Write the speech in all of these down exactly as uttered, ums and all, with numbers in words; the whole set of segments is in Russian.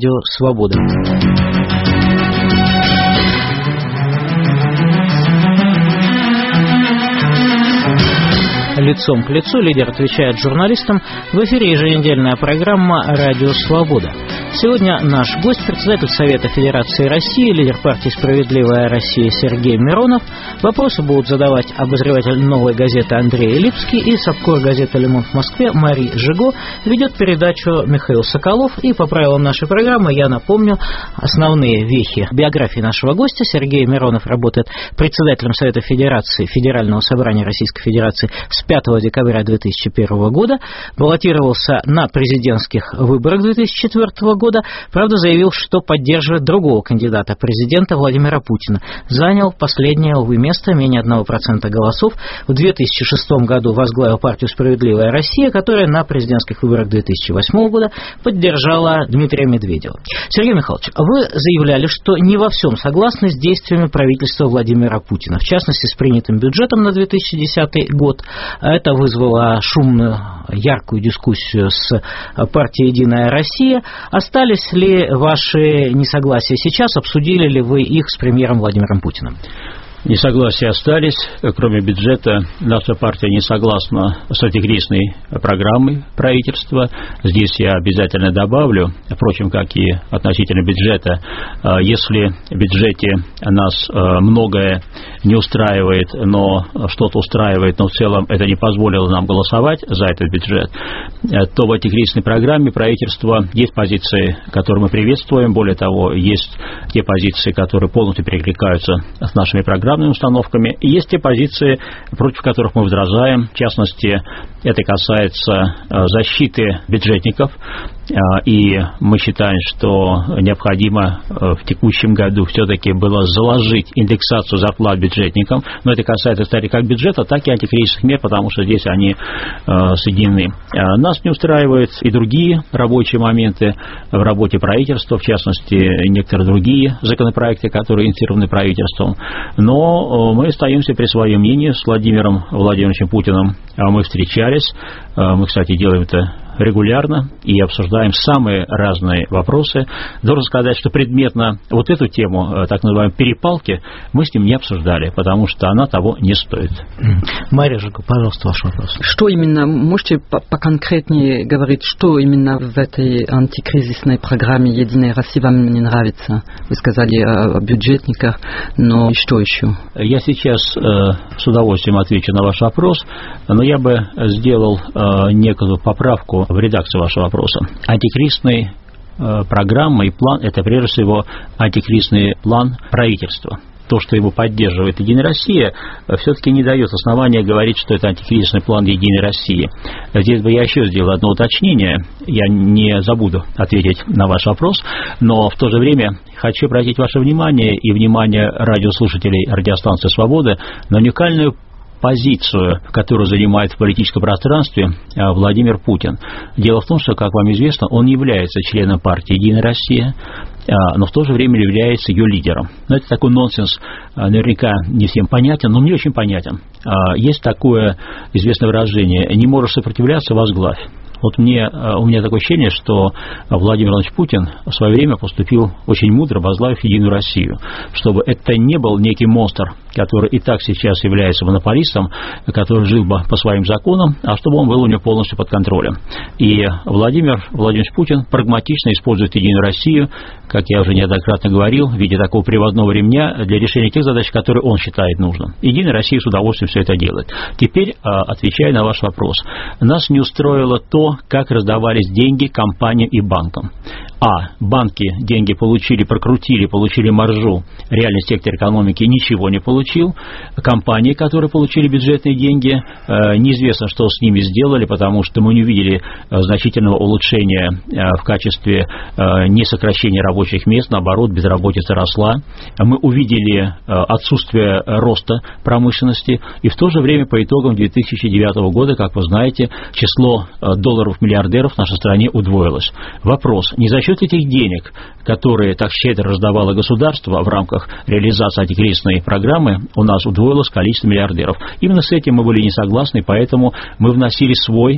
Радио Свобода. Лицом к лицу лидер отвечает журналистам. В эфире еженедельная программа «Радио Свобода». Сегодня наш гость, председатель Совета Федерации России, лидер партии «Справедливая Россия» Сергей Миронов. Вопросы будут задавать обозреватель «Новой газеты» Андрей Липский и сапкор газеты «Ле Монт» в Москве Мари Жиго. Ведет передачу Михаил Соколов. И по правилам нашей программы я напомню основные вехи биографии нашего гостя. Сергей Миронов работает председателем Совета Федерации Федерального собрания Российской Федерации с пятого декабря две тысячи первого года, баллотировался на президентских выборах две тысячи четвёртого года, правда, заявил, что поддерживает другого кандидата, президента Владимира Путина. Занял последнее, увы, место, менее одного процента голосов. В две тысячи шестом году возглавил партию «Справедливая Россия», которая на президентских выборах две тысячи восьмого года поддержала Дмитрия Медведева. Сергей Михайлович, вы заявляли, что не во всем согласны с действиями правительства Владимира Путина, в частности, с принятым бюджетом на две тысячи десятый год. Это вызвало шумную, яркую дискуссию с партией «Единая Россия». Остались ли ваши несогласия сейчас? Обсудили ли вы их с премьером Владимиром Путиным? Несогласия остались. Кроме бюджета, наша партия не согласна с антикризисной программой правительства. Здесь я обязательно добавлю, впрочем, как и относительно бюджета, если в бюджете нас многое не устраивает, но что-то устраивает, но в целом это не позволило нам голосовать за этот бюджет, то в антикризисной программе правительства есть позиции, которые мы приветствуем. Более того, есть те позиции, которые полностью перекликаются с нашими программами, установками, и есть те позиции, против которых мы возражаем. В частности, это касается защиты бюджетников, и мы считаем, что необходимо в текущем году все-таки было заложить индексацию зарплат бюджетникам, но это касается, кстати, как бюджета, так и антикризисных мер, потому что здесь они соединены. Нас не устраивают и другие рабочие моменты в работе правительства, в частности, некоторые другие законопроекты, которые инициированы правительством, но мы остаемся при своем мнении с Владимиром Владимировичем Путиным. Мы встречались, мы, кстати, делаем это регулярно и обсуждаем самые разные вопросы. Должен сказать, что предметно вот эту тему, так называемой перепалки, мы с ним не обсуждали, потому что она того не стоит. Мария Жиго, пожалуйста, ваш вопрос. Что именно, можете поконкретнее говорить, что именно в этой антикризисной программе «Единая Россия» вам не нравится? Вы сказали о бюджетниках, но что еще? Я сейчас э, с удовольствием отвечу на ваш вопрос, но я бы сделал э, некую поправку в редакции вашего вопроса. Антикризисная э, программа и план – это прежде всего антикризисный план правительства. То, что его поддерживает «Единая Россия», все-таки не дает основания говорить, что это антикризисный план «Единой России». Здесь бы я еще сделал одно уточнение. Я не забуду ответить на ваш вопрос, но в то же время хочу обратить ваше внимание и внимание радиослушателей радиостанции «Свобода» на уникальную позицию, которую занимает в политическом пространстве Владимир Путин. Дело в том, что, как вам известно, он не является членом партии «Единая Россия», но в то же время является ее лидером. Но это такой нонсенс, наверняка не всем понятен, но мне очень понятен. Есть такое известное выражение: «Не можешь сопротивляться, возглавь». Вот мне, у меня такое ощущение, что Владимир Владимирович Путин в свое время поступил очень мудро, возглавив «Единую Россию», чтобы это не был некий монстр, который и так сейчас является монополистом, который жил бы по своим законам, а чтобы он был у него полностью под контролем. И Владимир Владимирович Путин прагматично использует «Единую Россию», как я уже неоднократно говорил, в виде такого приводного ремня для решения тех задач, которые он считает нужным. «Единая Россия» с удовольствием все это делает. Теперь, отвечая на ваш вопрос, нас не устроило то, как раздавались деньги компаниям и банкам. А. Банки деньги получили, прокрутили, получили маржу. Реальный сектор экономики ничего не получил. Компании, которые получили бюджетные деньги, неизвестно, что с ними сделали, потому что мы не увидели значительного улучшения в качестве не сокращения рабочих мест, наоборот, безработица росла. Мы увидели отсутствие роста промышленности, и в то же время по итогам две тысячи девятого года, как вы знаете, число долларов-миллиардеров в нашей стране удвоилось. Вопрос: не за счет этих денег, которые так щедро раздавало государство в рамках реализации антикризисной программы, у нас удвоилось количество миллиардеров. Именно с этим мы были не согласны, поэтому мы вносили свой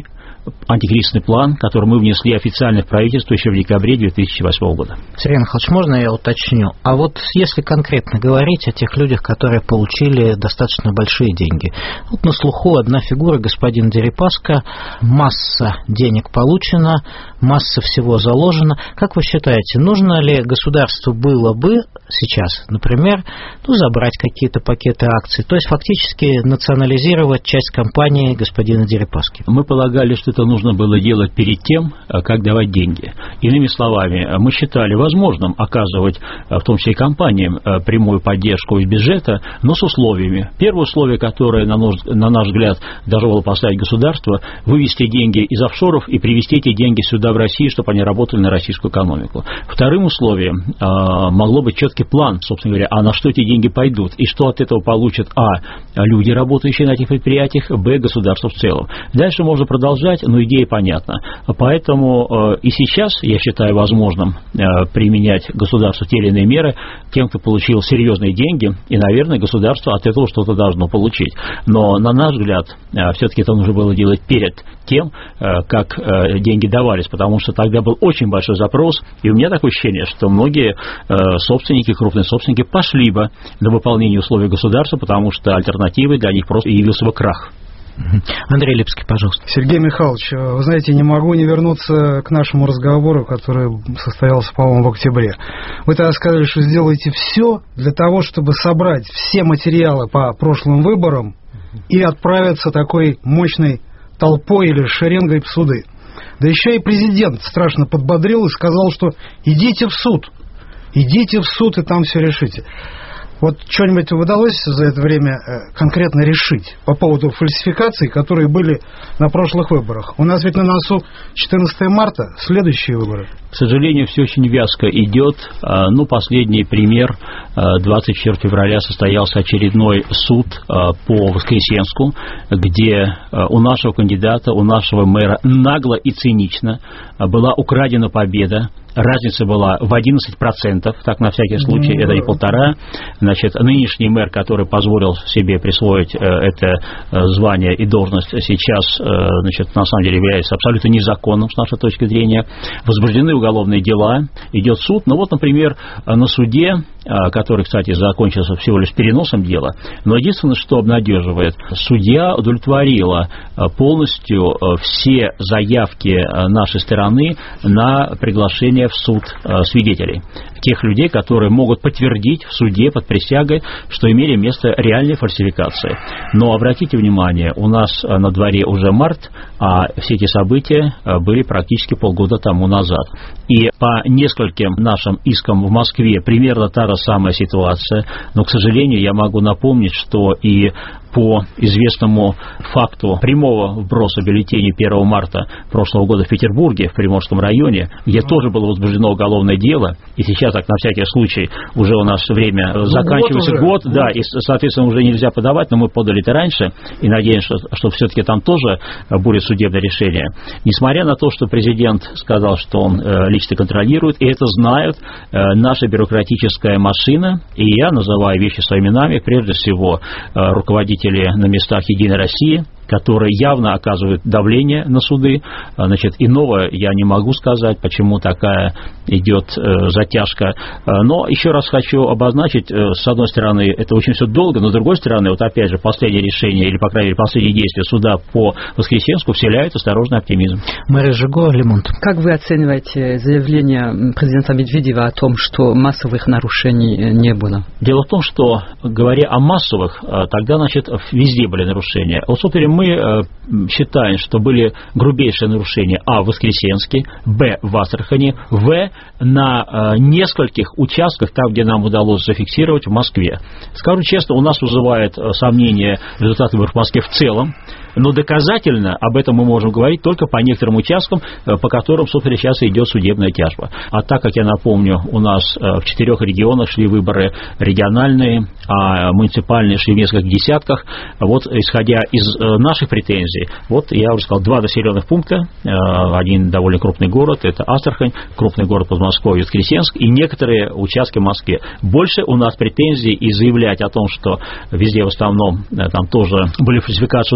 антикризисный план, который мы внесли официально в правительство еще в декабре две тысячи восьмого года. Сергей Михайлович, можно я уточню? А вот если конкретно говорить о тех людях, которые получили достаточно большие деньги. Вот на слуху одна фигура, господин Дерипаска, масса денег получена, масса всего заложена. Как вы считаете, нужно ли государству было бы сейчас, например, ну, забрать какие-то пакеты акций, то есть фактически национализировать часть компании господина Дерипаски? Мы полагали, что это нужно было делать перед тем, как давать деньги. Иными словами, мы считали возможным оказывать, в том числе и компаниям, прямую поддержку из бюджета, но с условиями. Первое условие, которое, на наш, на наш взгляд, должно было поставить государство, вывести деньги из офшоров и привести эти деньги сюда, в Россию, чтобы они работали на российскую экономику. Вторым условием а, могло быть четкий план, собственно говоря, а на что эти деньги пойдут, и что от этого получат, а, люди, работающие на этих предприятиях, б, государство в целом. Дальше можно продолжать, но идея понятна. Поэтому а, и сейчас, я считаю возможным а, применять государству те или иные меры тем, кто получил серьезные деньги, и, наверное, государство от этого что-то должно получить. Но, на наш взгляд, а, все-таки это нужно было делать перед тем, а, как а, деньги давались, потому что тогда был очень большой запрос, и у меня такое ощущение, что многие а, собственники, крупные собственники пошли бы на выполнение условий государства, потому что альтернативой для них просто явился бы крах. Андрей Липский, пожалуйста. Сергей Михайлович, вы знаете, не могу не вернуться к нашему разговору, который состоялся, по-моему, в октябре. Вы тогда сказали, что сделаете все для того, чтобы собрать все материалы по прошлым выборам и отправиться такой мощной толпой или шеренгой в суды. Да еще и президент страшно подбодрил и сказал, что идите в суд, идите в суд и там все решите. Вот что-нибудь удалось за это время конкретно решить по поводу фальсификаций, которые были на прошлых выборах? У нас ведь на носу четырнадцатого марта, следующие выборы. К сожалению, все очень вязко идет. Ну, последний пример. двадцать четвёртого февраля состоялся очередной суд по Воскресенску, где у нашего кандидата, у нашего мэра нагло и цинично была украдена победа. Разница была в одиннадцать процентов, так на всякий случай, mm-hmm. это и полтора. Значит, нынешний мэр, который позволил себе присвоить э, это э, звание и должность, сейчас, э, значит, на самом деле является абсолютно незаконным с нашей точки зрения. Возбуждены уголовные дела, идет суд. Ну вот, например, на суде, э, который, кстати, закончился всего лишь переносом дела, но единственное, что обнадеживает, судья удовлетворила полностью все заявки нашей стороны на приглашение в суд э, свидетелей, тех людей, которые могут подтвердить в суде под присягой, что имели место реальные фальсификации. Но обратите внимание, у нас э, на дворе уже март, а все эти события э, были практически полгода тому назад. И по нескольким нашим искам в Москве примерно та же самая ситуация, но, к сожалению, я могу напомнить, что и по известному факту прямого вброса бюллетеней первого марта прошлого года в Петербурге, в Приморском районе, где тоже было возбуждено уголовное дело, и сейчас, так на всякий случай, уже у нас время ну, заканчивается год, год, да, и, соответственно, уже нельзя подавать, но мы подали это раньше, и надеемся, что, что все-таки там тоже будет судебное решение. Несмотря на то, что президент сказал, что он э, лично контролирует, и это знают э, наша бюрократическая машина, и я называю вещи своими именами, прежде всего, э, руководитель на местах «Единой России», которые явно оказывают давление на суды. Значит, иного я не могу сказать, почему такая идет э, затяжка. Но еще раз хочу обозначить, э, с одной стороны, это очень все долго, но с другой стороны, вот опять же, последнее решение, или, по крайней мере, последние действия суда по Воскресенску вселяют осторожный оптимизм. Мария Жиго, Лемонт. Как вы оцениваете заявление президента Медведева о том, что массовых нарушений не было? Дело в том, что, говоря о массовых, тогда, значит, везде были нарушения. Вот, собственно, мы э, считаем, что были грубейшие нарушения а. в Воскресенске, б. в Астрахани, в. на э, нескольких участках, там, где нам удалось зафиксировать, в Москве. Скажу честно, у нас вызывает э, сомнения результаты выборов в Москве в целом, но доказательно об этом мы можем говорить только по некоторым участкам, по которым, собственно, сейчас идет судебная тяжба. А так, как я напомню, у нас в четырех регионах шли выборы региональные, а муниципальные шли в нескольких десятках. Вот, исходя из наших претензий, вот я уже сказал, два населенных пункта, один довольно крупный город, это Астрахань, крупный город Подмосковье, Воскресенск, и некоторые участки в Москве. Больше у нас претензий и заявлять о том, что везде в основном там тоже были фальсификации, у нас нет.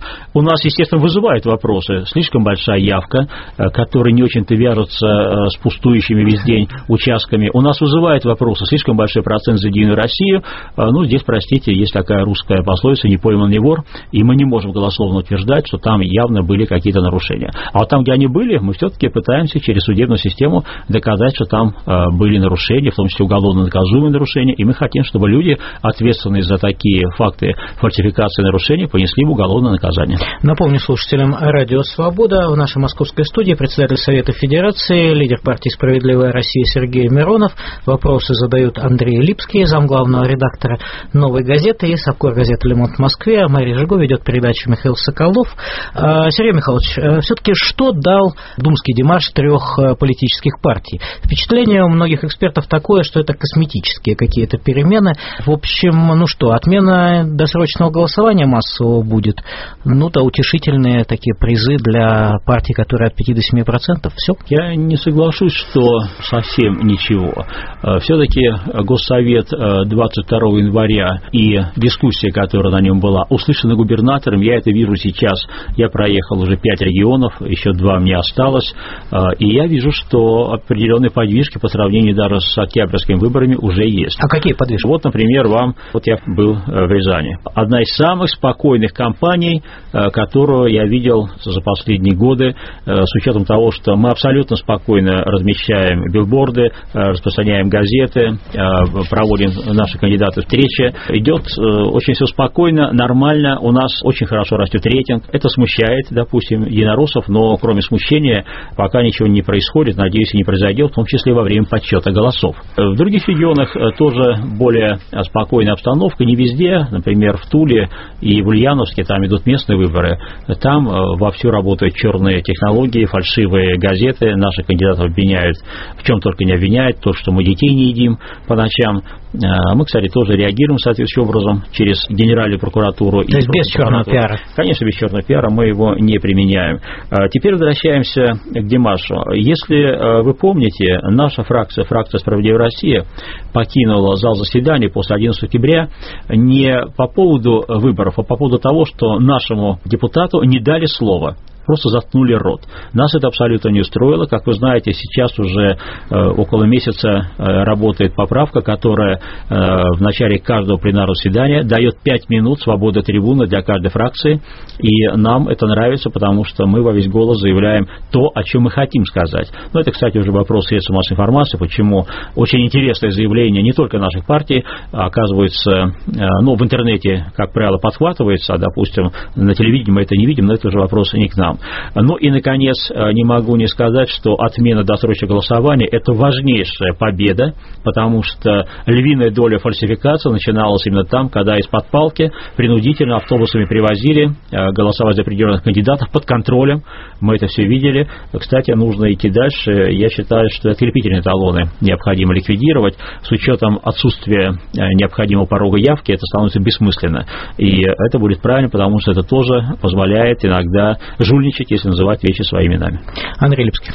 у нас, естественно, вызывает вопросы. Слишком большая явка, которая не очень-то вяжется с пустующими весь день участками. У нас вызывает вопросы. Слишком большой процент за Единую Россию. Ну, здесь, простите, есть такая русская пословица «не пойман, не вор», и мы не можем голословно утверждать, что там явно были какие-то нарушения. А вот там, где они были, мы все-таки пытаемся через судебную систему доказать, что там были нарушения, в том числе уголовно наказуемые нарушения, и мы хотим, чтобы люди, ответственные за такие факты фальсификации и нарушений, понесли уголовное наказание. Напомню слушателям радио «Свобода», в нашей московской студии председатель Совета Федерации, лидер партии «Справедливая Россия» Сергей Миронов. Вопросы задают Андрей Липский, замглавного редактора «Новой газеты» и совкор газеты «Ле Монт» в Москве. А Мария Жиго ведет передачу Михаил Соколов. Сергей Михайлович, все-таки что дал думский демарш трех политических партий? Впечатление у многих экспертов такое, что это косметические какие-то перемены. В общем, ну что, отмена досрочного голосования массового будет. Ну да, утешительные такие призы для партий, которые от пяти до семи процентов. Все. Я не соглашусь, что совсем ничего. Все-таки Госсовет двадцать второго января и дискуссия, которая на нем была, услышана губернатором. Я это вижу сейчас. Я проехал уже пять регионов, еще два мне осталось. И я вижу, что определенные подвижки по сравнению даже с октябрьскими выборами уже есть. А какие подвижки? Вот, например, вам, вот я был в Рязани. Одна из самых спокойных кампаний, которую я видел за последние годы, с учетом того, что мы абсолютно спокойно размещаем билборды, распространяем газеты, проводим наши кандидаты встречи. Идет очень все спокойно, нормально, у нас очень хорошо растет рейтинг. Это смущает, допустим, единороссов, но кроме смущения пока ничего не происходит, надеюсь, и не произойдет, в том числе во время подсчета голосов. В других регионах тоже более спокойная обстановка, не везде, например, в Туле и в Ульяновске, там идут местные выборы, там вовсю работают черные технологии, фальшивые газеты, наши кандидаты обвиняют, в чем только не обвиняют, то, что мы детей не едим по ночам. Мы, кстати, тоже реагируем соответствующим образом через Генеральную прокуратуру. То есть без черного пиара? Конечно, без черного пиара, мы его не применяем. Теперь возвращаемся к демаршу. Если вы помните, наша фракция, фракция «Справедливая Россия», покинула зал заседаний после одиннадцатого октября не по поводу выборов, а по поводу того, что нашему депутату не дали слова. Просто заткнули рот. Нас это абсолютно не устроило. Как вы знаете, сейчас уже э, около месяца э, работает поправка, которая э, в начале каждого пленарного заседания дает пять минут свободы трибуны для каждой фракции. И нам это нравится, потому что мы во весь голос заявляем то, о чем мы хотим сказать. Но это, кстати, уже вопрос средств массовой информации, почему очень интересное заявление не только наших партий, а оказывается, э, ну, в интернете, как правило, подхватывается, а, допустим, на телевидении мы это не видим, но это уже вопрос не к нам. Ну и, наконец, не могу не сказать, что отмена досрочного голосования – это важнейшая победа, потому что львиная доля фальсификации начиналась именно там, когда из-под палки принудительно автобусами привозили голосовать за определенных кандидатов под контролем. Мы это все видели. Кстати, нужно идти дальше. Я считаю, что открепительные талоны необходимо ликвидировать. С учетом отсутствия необходимого порога явки это становится бессмысленно. И это будет правильно, потому что это тоже позволяет иногда жульничать, если называть вещи своими именами. Андрей Липский.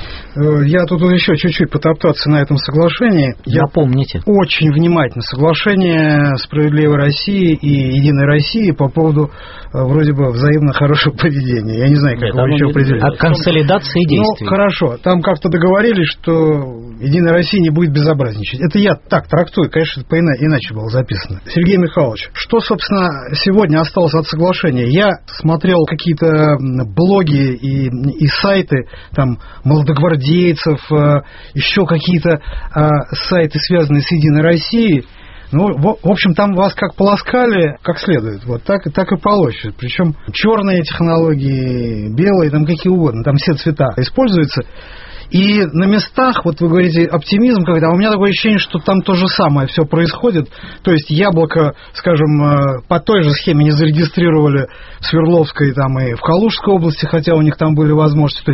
Я тут еще чуть-чуть потоптаться на этом соглашении. Напомните. Я очень внимательно. Соглашение «Справедливой России» и «Единой России» по поводу вроде бы взаимно хорошего поведения. Я не знаю, как его еще определить. О консолидации действий. Ну, хорошо. Там как-то договорились, что «Единая Россия» не будет безобразничать. Это я так трактую. Конечно, это иначе было записано. Сергей Михайлович, что, собственно, сегодня осталось от соглашения? Я смотрел какие-то блоги и, и сайты там молодогвардейцев, еще какие-то сайты, связанные с «Единой Россией». Ну, в, в общем, там вас как полоскали, как следует, вот так, так и полощут. Причем черные технологии, белые, там какие угодно, там все цвета используются. И на местах, вот вы говорите, оптимизм, когда у меня такое ощущение, что там то же самое все происходит. То есть Яблоко, скажем, по той же схеме не зарегистрировали в Свердловской там, и в Калужской области, хотя у них там были возможности. То есть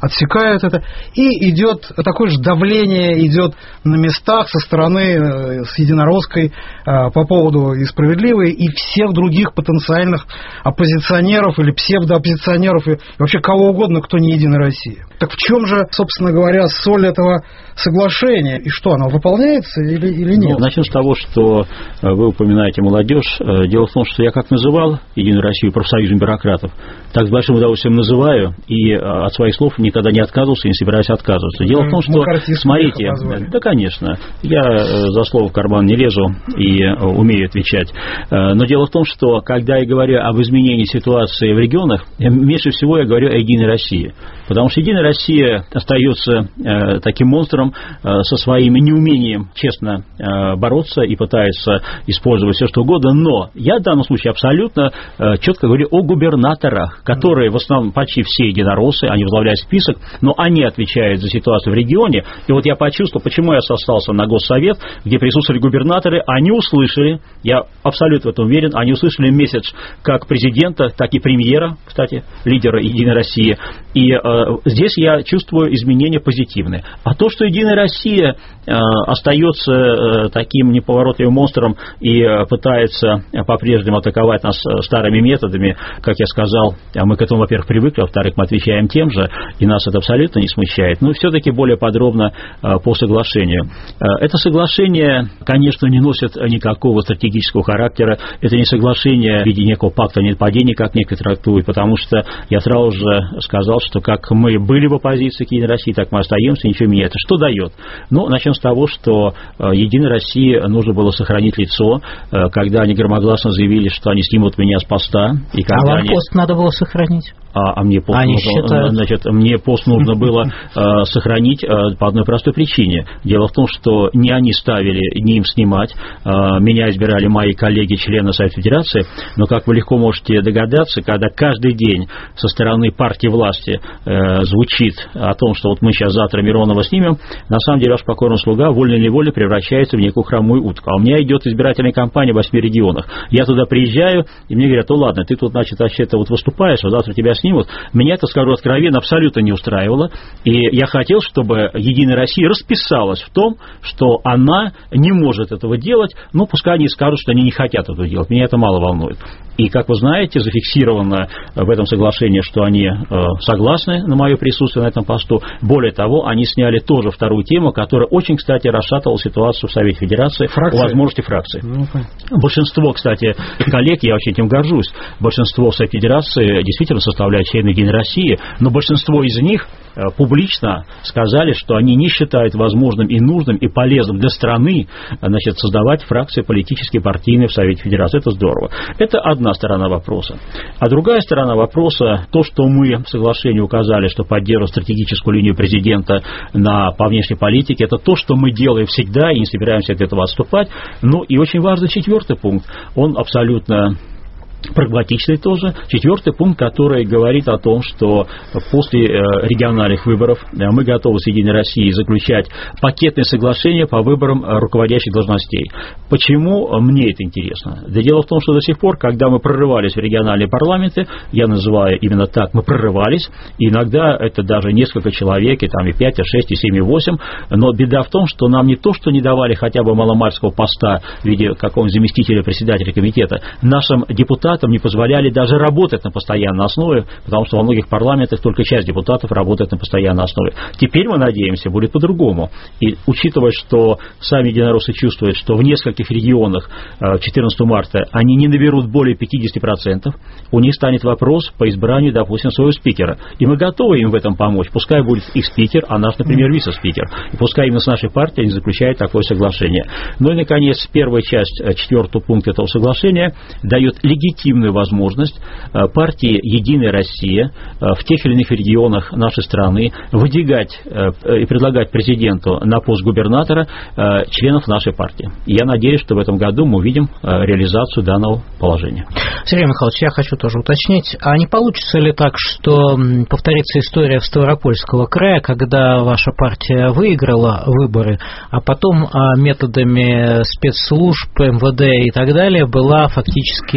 отсекают это, и идет такое же давление идет на местах со стороны с Единоросской по поводу и «Справедливой», и всех других потенциальных оппозиционеров или псевдооппозиционеров, и вообще кого угодно, кто не «Единая Россия». Так в чем же, собственно говоря, соль этого соглашения? И что, оно выполняется или, или нет? Ну, начнем с того, что вы упоминаете молодежь. Дело в том, что я как называл «Единую Россию» профсоюзом бюрократов, так с большим удовольствием называю, и от своих слов никогда не отказывался и не собираюсь отказываться. Дело в том, что, смотрите, да, конечно, я за слово в карман не лезу и умею отвечать, но дело в том, что, когда я говорю об изменении ситуации в регионах, меньше всего я говорю о «Единой России», потому что «Единая Россия» остается э, таким монстром э, со своим неумением честно э, бороться и пытается использовать все что угодно, но я в данном случае абсолютно э, четко говорю о губернаторах, которые в основном почти все единороссы, они возглавляют список, но они отвечают за ситуацию в регионе, и вот я почувствовал, почему я остался на Госсовет, где присутствовали губернаторы, они услышали, я абсолютно в этом уверен, они услышали месседж как президента, так и премьера, кстати, лидера «Единой России», и э, здесь я чувствую изменения позитивные. А то, что «Единая Россия» э, остается э, таким неповоротливым монстром и э, пытается по-прежнему атаковать нас старыми методами, как я сказал, мы к этому, во-первых, привыкли, во-вторых, мы отвечаем тем же, и нас это абсолютно не смущает. Но все-таки более подробно э, по соглашению. Э, это соглашение, конечно, не носит никакого стратегического характера. Это не соглашение в виде некого пакта ненападения, как некоторые трактуют, потому что я сразу же сказал, что как мы были в оппозиции к «Единой России», так мы остаемся, ничего не меняется. Что дает? Ну, начнем с того, что «Единой России» нужно было сохранить лицо, когда они громогласно заявили, что они снимут меня с поста. И когда а вам они... пост надо было сохранить? А, а мне пост Они нужно, считают... значит, мне пост нужно было э, сохранить э, по одной простой причине. Дело в том, что не они ставили, не им снимать. Э, меня избирали мои коллеги, члены Совета Федерации. Но, как вы легко можете догадаться, когда каждый день со стороны партии власти э, звучит о том, что вот мы сейчас завтра Миронова снимем, на самом деле ваш покорный слуга вольно-невольно превращается в некую хромую утку. А у меня идет избирательная кампания в восьми регионах. Я туда приезжаю, и мне говорят: ну ладно, ты тут, значит, вообще-то вот выступаешь, а завтра тебя снимут. Меня это, скажу откровенно, абсолютно не устраивало. И я хотел, чтобы «Единая Россия» расписалась в том, что она не может этого делать, но пускай они скажут, что они не хотят этого делать. Меня это мало волнует. И, как вы знаете, зафиксировано в этом соглашении, что они э, согласны на мое присутствие на этом посту. Более того, они сняли тоже вторую тему, которая очень, кстати, расшатывала ситуацию в Совете Федерации, фракции. О возможности фракции. Ну, большинство, кстати, коллег, я очень этим горжусь, большинство в Совете Федерации действительно составляют члены «Единой России», но большинство из них э, публично сказали, что они не считают возможным и нужным и полезным для страны, значит, создавать фракции политические, партийные в Совете Федерации. Это здорово. Это одна сторона вопроса. А другая сторона вопроса, то, что мы в соглашении указали, что поддерживаем стратегическую линию президента на, по внешней политике, это то, что мы делаем всегда и не собираемся от этого отступать. Ну и очень важный четвертый пункт, он абсолютно прагматичный тоже. Четвертый пункт, который говорит о том, что после региональных выборов мы готовы с «Единой Россией» заключать пакетные соглашения по выборам руководящих должностей. Почему мне это интересно? Да дело в том, что до сих пор, когда мы прорывались в региональные парламенты, я называю именно так, мы прорывались, и иногда это даже несколько человек, и там и пять, и шесть, и семь, и восемь, но беда в том, что нам не то, что не давали хотя бы маломальского поста в виде какого-нибудь заместителя председателя комитета, нашим депутатам не позволяли даже работать на постоянной основе, потому что во многих парламентах только часть депутатов работает на постоянной основе. Теперь, мы надеемся, будет по-другому. И учитывая, что сами единороссы чувствуют, что в нескольких регионах четырнадцатого марта они не наберут более пятьдесят процентов, у них станет вопрос по избранию, допустим, своего спикера. И мы готовы им в этом помочь. Пускай будет их спикер, а наш, например, вице-спикер. И пускай именно с нашей партией они заключают такое соглашение. Ну и, наконец, первая часть четвертого пункта этого соглашения дает легитимность возможность партии «Единая Россия» в тех или иных регионах нашей страны выдвигать и предлагать президенту на пост губернатора членов нашей партии. И я надеюсь, что в этом году мы увидим реализацию данного положения. Сергей Михайлович, я хочу тоже уточнить, а не получится ли так, что повторится история в Ставропольского края, когда ваша партия выиграла выборы, а потом методами спецслужб, эм вэ дэ и так далее была фактически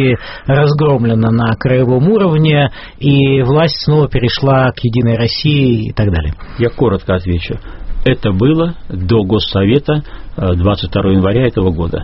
разгромлено на краевом уровне, и власть снова перешла к «Единой России» и так далее? Я коротко отвечу. Это было до Госсовета двадцать второго января этого года.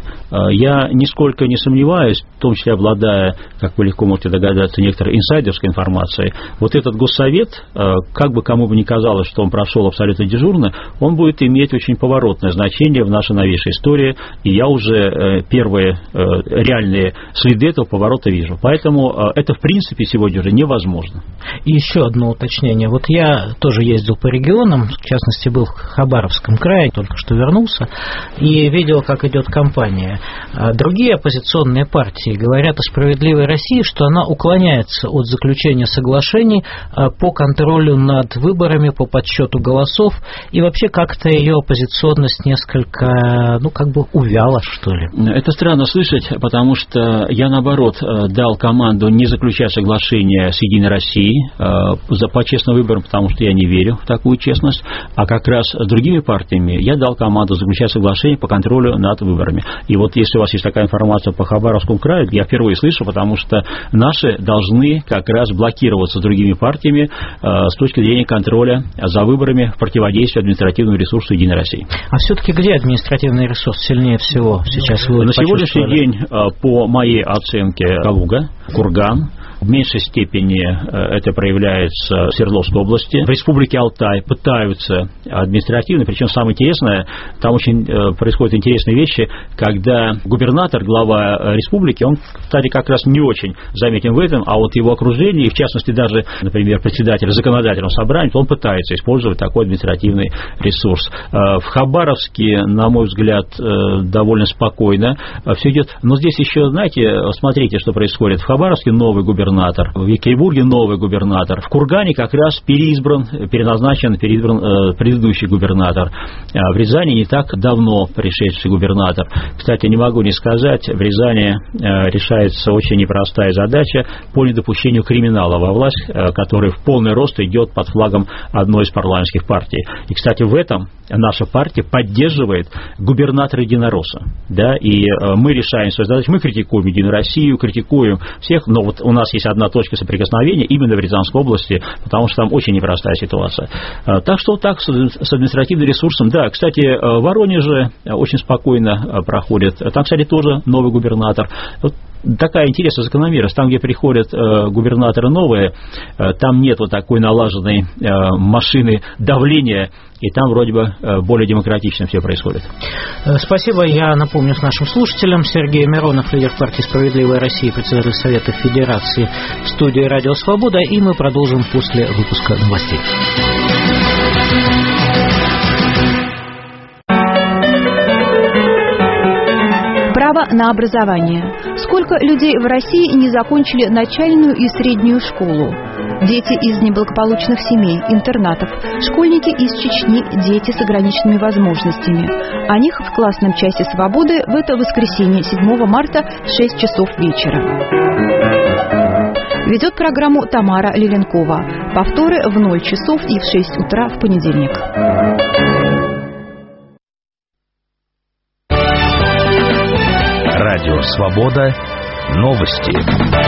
Я нисколько не сомневаюсь, в том числе обладая, как вы легко можете догадаться, некоторой инсайдерской информацией, вот этот Госсовет, как бы кому бы ни казалось, что он прошел абсолютно дежурно, он будет иметь очень поворотное значение в нашей новейшей истории, и я уже первые реальные следы этого поворота вижу. Поэтому это, в принципе, сегодня уже невозможно. И еще одно уточнение. Вот я тоже ездил по регионам, в частности, был в Хабаровском крае, только что вернулся, и видел, как идет кампания. Другие оппозиционные партии говорят о «Справедливой России», что она уклоняется от заключения соглашений по контролю над выборами, по подсчету голосов, и вообще как-то ее оппозиционность несколько, ну, как бы увяла, что ли. Это странно слышать, потому что я, наоборот, дал команду не заключать соглашение с «Единой Россией» по честным выборам, потому что я не верю в такую честность, а как раз с другими партиями я дал команду заключать соглашение по контролю над выборами. И вот если у вас есть такая информация по Хабаровскому краю, я впервые слышу, потому что наши должны как раз блокироваться другими партиями э, с точки зрения контроля за выборами в противодействии административному ресурсу «Единой России». А все-таки где административный ресурс сильнее всего сейчас вы На сегодняшний день, э, по моей оценке, Калуга, Курган. В меньшей степени это проявляется в Свердловской области. В Республике Алтай пытаются административно, причем самое интересное, там очень происходят интересные вещи, когда губернатор, глава республики, он, кстати, как раз не очень заметен в этом, а вот его окружение, и в частности даже, например, председатель законодательного собрания, он пытается использовать такой административный ресурс. В Хабаровске, на мой взгляд, довольно спокойно все идет. Но здесь еще, знаете, смотрите, что происходит. В Хабаровске новый губернатор, в Екатеринбурге новый губернатор, в Кургане как раз переизбран, переназначен, переизбран э, предыдущий губернатор, а в Рязани не так давно пришедший губернатор. Кстати, не могу не сказать, в Рязани э, решается очень непростая задача по недопущению криминала во власть, э, который в полный рост идет под флагом одной из парламентских партий. И, кстати, в этом наша партия поддерживает губернатора Единоросса. Да, и э, мы решаем свою задачу, мы критикуем Единую Россию, критикуем всех, но вот у нас есть одна точка соприкосновения именно в Рязанской области, потому что там очень непростая ситуация. Так что вот так с административным ресурсом. Да, кстати, в Воронеже очень спокойно проходит. Там, кстати, тоже новый губернатор. Вот такая интересная закономерность. Там, где приходят губернаторы новые, там нет вот такой налаженной машины давления, и там вроде бы более демократично все происходит. Спасибо. Я напомню с нашим слушателям. Сергей Миронов, лидер партии «Справедливая Россия», председатель Совета Федерации, в студии «Радио Свобода», и мы продолжим после выпуска новостей. Право на образование. Сколько людей в России не закончили начальную и среднюю школу? Дети из неблагополучных семей, интернатов, школьники из Чечни, дети с ограниченными возможностями. О них в классном часе свободы в это воскресенье, седьмого марта, в шесть часов вечера. Ведет программу Тамара Леленкова. Повторы в ноль часов и в шесть утра в понедельник. Радио «Свобода». Новости.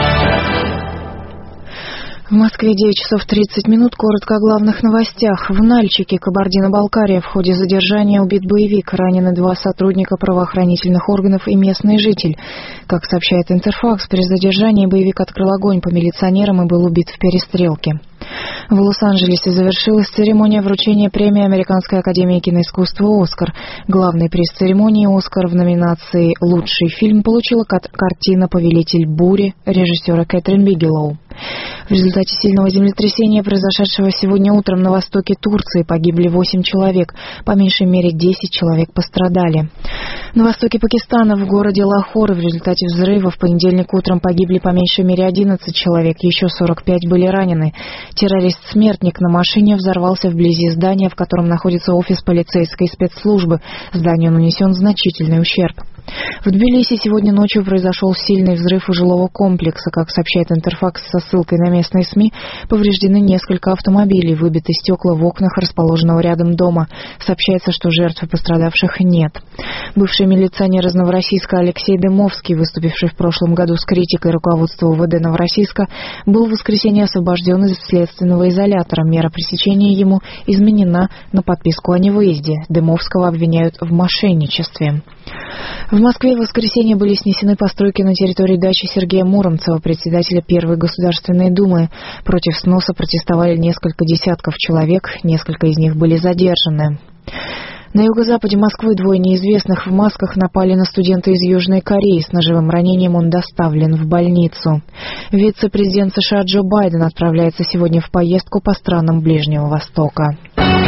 В Москве девять часов тридцать минут. Коротко о главных новостях. В Нальчике, Кабардино-Балкария, в ходе задержания убит боевик. Ранены два сотрудника правоохранительных органов и местный житель. Как сообщает Интерфакс, при задержании боевик открыл огонь по милиционерам и был убит в перестрелке. В Лос-Анджелесе завершилась церемония вручения премии Американской академии киноискусства «Оскар». Главный приз церемонии «Оскар» в номинации «Лучший фильм» получила картина «Повелитель бури» режиссера Кэтрин Бигелоу. В результате сильного землетрясения, произошедшего сегодня утром на востоке Турции, погибли восемь человек, по меньшей мере десять человек пострадали. На востоке Пакистана, в городе Лахор, в результате взрыва в понедельник утром погибли по меньшей мере одиннадцать человек, еще сорок пять были ранены. Террорист-смертник на машине взорвался вблизи здания, в котором находится офис полицейской спецслужбы. Зданию нанесен значительный ущерб. В Тбилиси сегодня ночью произошел сильный взрыв у жилого комплекса. Как сообщает Интерфакс со ссылкой на местные СМИ, повреждены несколько автомобилей, выбиты стекла в окнах расположенного рядом дома. Сообщается, что жертв и пострадавших нет. Бывший милиционер из Новороссийска Алексей Дымовский, выступивший в прошлом году с критикой руководства УВД Новороссийска, был в воскресенье освобожден из следственного изолятора. Мера пресечения ему изменена на подписку о невыезде. Дымовского обвиняют в мошенничестве. В Москве в воскресенье были снесены постройки на территории дачи Сергея Муромцева, председателя Первой Государственной Думы. Против сноса протестовали несколько десятков человек, несколько из них были задержаны. На юго-западе Москвы двое неизвестных в масках напали на студента из Южной Кореи. С ножевым ранением он доставлен в больницу. Вице-президент США Джо Байден отправляется сегодня в поездку по странам Ближнего Востока.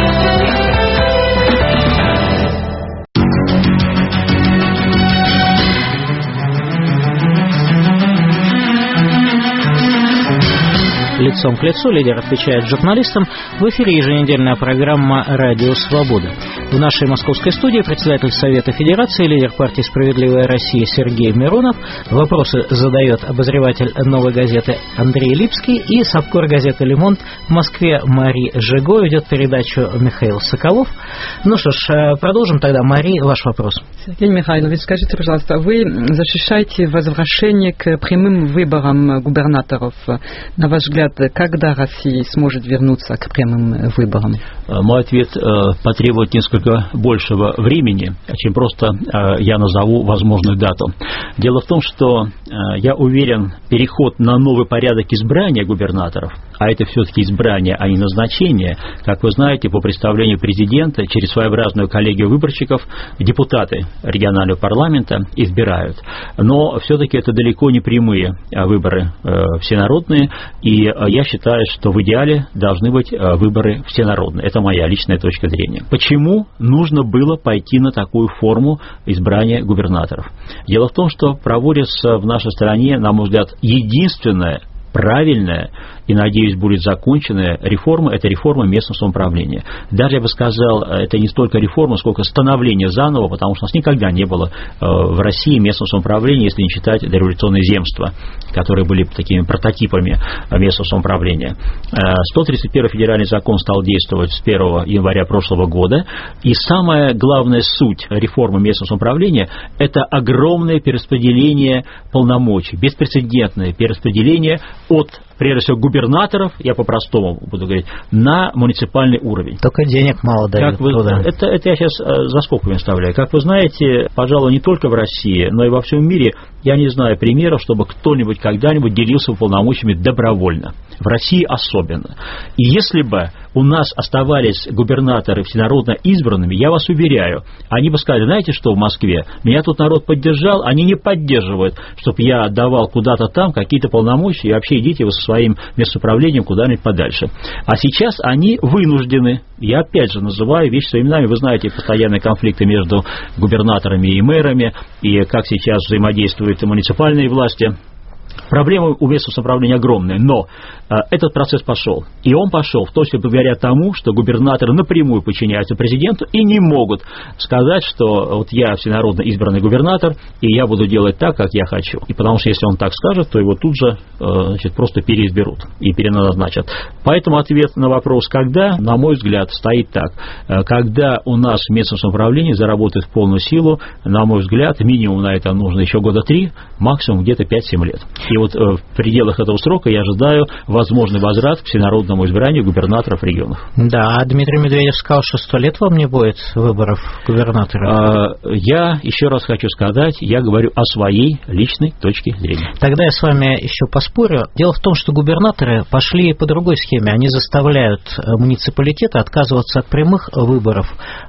Лицом к лицу лидер отвечает журналистам. В эфире еженедельная программа «Радио Свобода». В нашей московской студии председатель Совета Федерации, лидер партии «Справедливая Россия» Сергей Миронов. Вопросы задает обозреватель «Новой газеты» Андрей Липский. И совкор газеты «Лемонт» в Москве Мари Жиго. Ведет передачу Михаил Соколов. Ну что ж, продолжим тогда. Мари, ваш вопрос. Сергей Михайлович, скажите, пожалуйста, вы защищаете возвращение к прямым выборам губернаторов. На ваш взгляд, когда Россия сможет вернуться к прямым выборам? Мой ответ потребует несколько большего времени, чем просто я назову возможную дату. Дело в том, что я уверен, переход на новый порядок избрания губернаторов, а это все-таки избрание, а не назначение, как вы знаете, по представлению президента, через своеобразную коллегию выборщиков депутаты регионального парламента избирают. Но все-таки это далеко не прямые выборы всенародные, и я считаю, что в идеале должны быть выборы всенародные. Это моя личная точка зрения. Почему нужно было пойти на такую форму избрания губернаторов? Дело в том, что проводится в нашей стране, на мой взгляд, единственная правильная и, надеюсь, будет законченная реформа – это реформа местного самоуправления. Даже, я бы сказал, это не столько реформа, сколько становление заново, потому что у нас никогда не было в России местного самоуправления, если не считать дореволюционные земства, которые были такими прототипами местного самоуправления. сто тридцать первый федеральный закон стал действовать с первого января прошлого года, и самая главная суть реформы местного самоуправления – это огромное перераспределение полномочий, беспрецедентное перераспределение от, прежде всего, губернаторов, я по-простому буду говорить, на муниципальный уровень. Только денег мало дают. Как вы, это, это я сейчас за скобками оставляю. Как вы знаете, пожалуй, не только в России, но и во всем мире я не знаю примеров, чтобы кто-нибудь когда-нибудь делился полномочиями добровольно. В России особенно. И если бы у нас оставались губернаторы всенародно избранными, я вас уверяю, они бы сказали, знаете что, в Москве, меня тут народ поддержал, они не поддерживают, чтобы я отдавал куда-то там какие-то полномочия, и вообще идите вы со своим местоуправлением куда-нибудь подальше. А сейчас они вынуждены, я опять же называю вещи своими именами, вы знаете постоянные конфликты между губернаторами и мэрами, и как сейчас взаимодействуют муниципальные власти. Проблема у местного самоуправления огромная, но э, этот процесс пошел. И он пошел в том числе благодаря тому, что губернаторы напрямую подчиняются президенту и не могут сказать, что вот я всенародно избранный губернатор, и я буду делать так, как я хочу. И потому что если он так скажет, то его тут же э, значит, просто переизберут и переназначат. Поэтому ответ на вопрос «когда», на мой взгляд, стоит так. Когда у нас местное самоуправление заработает в полную силу, на мой взгляд, минимум на это нужно еще года три, максимум где-то пять-семь лет. И вот в пределах этого срока я ожидаю возможный возврат к всенародному избранию губернаторов регионов. Да, а Дмитрий Медведев сказал, что сто лет вам не будет выборов губернатора. Я еще раз хочу сказать, я говорю о своей личной точке зрения. Тогда я с вами еще поспорю. Дело в том, что губернаторы пошли по другой схеме. Они заставляют муниципалитеты отказываться от прямых выборов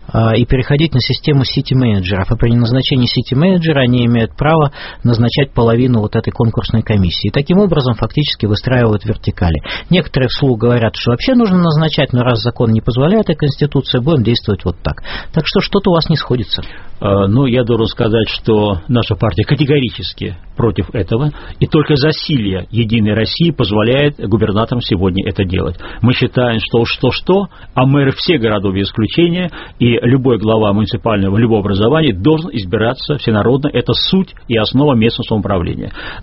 и переходить на систему сити-менеджеров. И при назначении сити-менеджера они имеют право назначать половину вот этой конкурсной комиссии. И таким образом фактически выстраивают вертикали. Некоторые вслух говорят, что вообще нужно назначать, но раз закон не позволяет и Конституция, будем действовать вот так. Так что что-то у вас не сходится. Ну, я должен сказать, что наша партия категорически против этого, и только засилье Единой России позволяет губернаторам сегодня это делать. Мы считаем, что что-что, а мэры всех городов без исключения, и любой глава муниципального, любого образования должен избираться всенародно. Это суть и основа местного самоуправления. Поэтому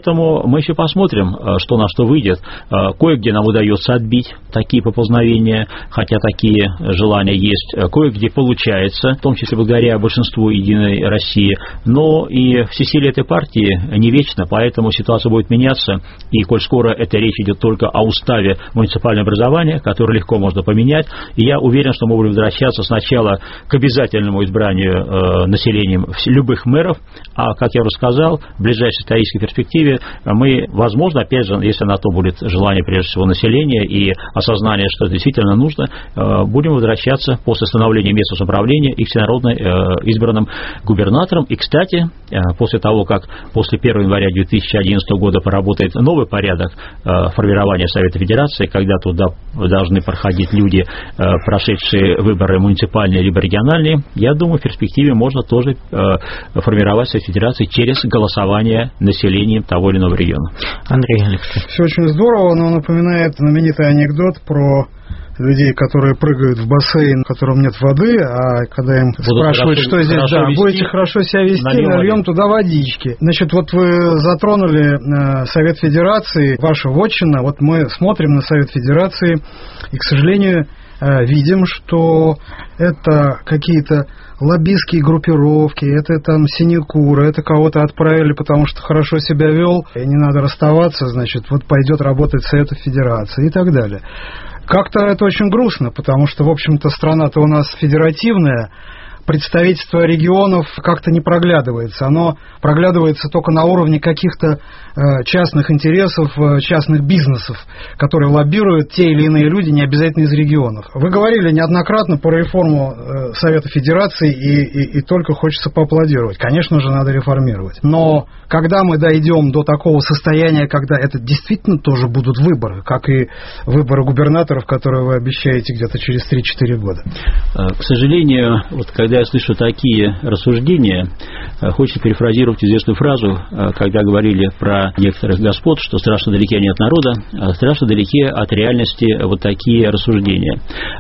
Поэтому мы еще посмотрим, что на что выйдет. Кое-где нам удается отбить такие поползновения, хотя такие желания есть. Кое-где получается, в том числе благодаря большинству «Единой России». Но и всесилие этой партии не вечно, поэтому ситуация будет меняться. И коль скоро эта речь идет только о уставе муниципального образования, который легко можно поменять, и я уверен, что мы будем возвращаться сначала к обязательному избранию э, населением любых мэров, а, как я уже сказал, в ближайшей исторической перспективе мы, возможно, опять же, если на то будет желание, прежде всего, населения и осознание, что это действительно нужно, э, будем возвращаться после становления местного самоуправления и всенародно э, избранным губернатором. И, кстати, э, после того, как после первого января две тысячи одиннадцатого года поработает новый порядок э, формирования Совета Федерации, когда туда должны проходить люди, э, прошедшие выборы муниципальные либо региональные, я думаю, в перспективе можно тоже э, формировать Совет Федерации через голосование населением того или иного региона. Андрей Алексеевич. Все очень здорово, но напоминает знаменитый анекдот про людей, которые прыгают в бассейн, в котором нет воды, а когда им Будут спрашивают, хорошо, что здесь, да, вести, будете хорошо себя вести, нальем туда водички. Значит, вот вы затронули э, Совет Федерации, ваша вотчина, вот мы смотрим на Совет Федерации и, к сожалению, э, видим, что это какие-то лоббистские группировки, это там синекуры, это кого-то отправили, потому что хорошо себя вел, и не надо расставаться, значит, вот пойдет работать Совет Федерации и так далее. Как-то это очень грустно, потому что, в общем-то, страна-то у нас федеративная, представительство регионов как-то не проглядывается. Оно проглядывается только на уровне каких-то э, частных интересов, э, частных бизнесов, которые лоббируют те или иные люди, не обязательно из регионов. Вы говорили неоднократно про реформу э, Совета Федерации, и, и, и только хочется поаплодировать. Конечно же, надо реформировать. Но когда мы дойдем до такого состояния, когда это действительно тоже будут выборы, как и выборы губернаторов, которые вы обещаете где-то через три-четыре года? К сожалению, вот когда я слышу такие рассуждения, хочется перефразировать известную фразу, когда говорили про некоторых господ, что страшно далеки они от народа, а страшно далеки от реальности вот такие рассуждения.